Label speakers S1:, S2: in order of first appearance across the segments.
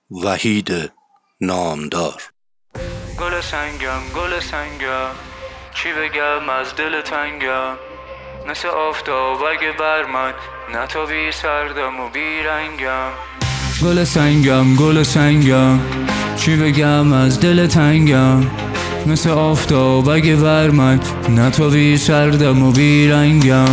S1: وحید نامدار.
S2: گل سنگم چی بگم از دل تنگم، مثل آفتاب اگه بر من نتابی سردم و بیرنگم. گل سنگم چی بگم از دل تنگم، مثل آفتاب اگه بر من نتابی سردم و بیرنگم.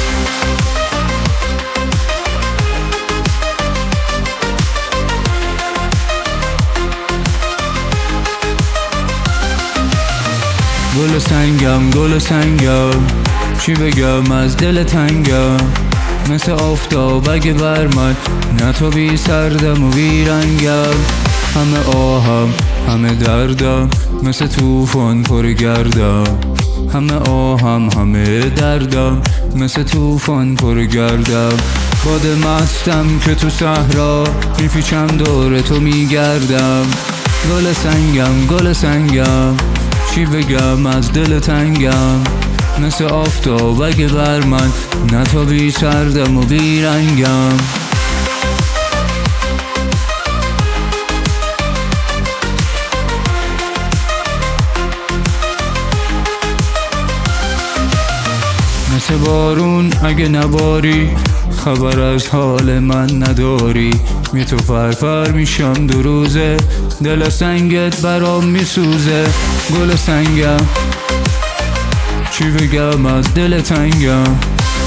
S2: گل سنگم چی بگم از دل تنگم، مثل آفتاب اگه بر من نتابی سردم و بیرنگم. همه آهم همه دردم، مثل طوفان پر گردم. همه آهم همه دردم، مثل طوفان پر گردم. باد مستم که تو صحرا میپیچم دور تو میگردم. گل سنگم چی بگم از دل تنگم، مثل آفتاب اگه بر من نتابی سردم و بیرنگم. مثل بارون اگه نباری، خبر از حال من نداری. می تو فرفر میشم دو روزه، دل سنگت برام میسوزه. گل سنگم چی بگم از دل تنگم،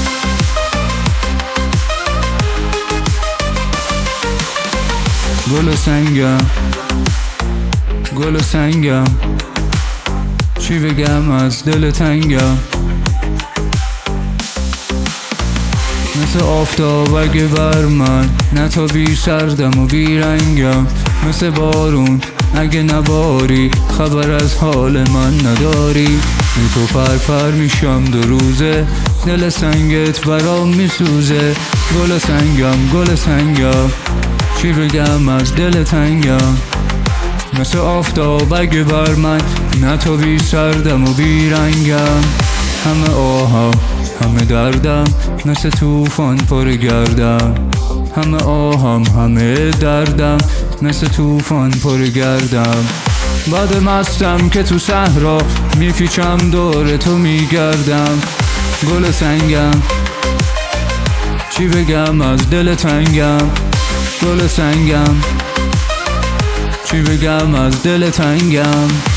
S2: گل سنگم چی بگم از دل تنگم، مثل آفتاب اگه بر من نتابی سردم و بیرنگم. مثل بارون اگه نباری، خبر از حال من نداری. می تو فرفر میشم دو روزه، دل سنگت برام میسوزه. گل سنگم چی بگم از دل تنگم، مثل آفتاب اگه بر من نتابی سردم و بیرنگم. همه آهم همه دردم، مثل طوفان پر گردم. همه آهم همه دردم، مثل طوفان پر گردم. باد مستم که تو صحرا میپیچم دور تو میگردم. گل سنگم چی بگم از دل تنگم، گل سنگم چی بگم از دل تنگم.